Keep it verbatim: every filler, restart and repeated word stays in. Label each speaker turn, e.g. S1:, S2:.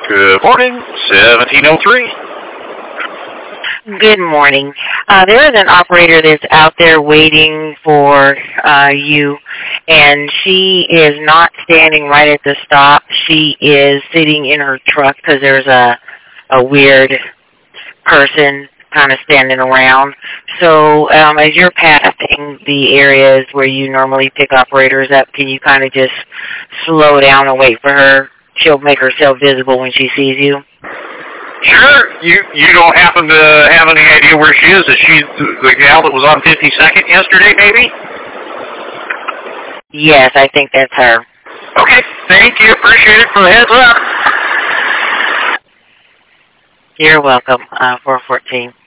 S1: Good morning, seventeen oh three.
S2: Good morning. Uh, there is an operator that's out there waiting for uh, you, and she is not standing right at the stop. She is sitting in her truck because there's a, a weird person kind of standing around. So um, as you're passing the areas where you normally pick operators up, can you kind of just slow down and wait for her? She'll make herself visible when she sees you.
S1: Sure. You you don't happen to have any idea where she is? Is she the gal that was on fifty-second yesterday, maybe?
S2: Yes, I think that's her.
S1: Okay. Thank you. Appreciate it for the heads up.
S2: You're welcome, uh, four fourteen.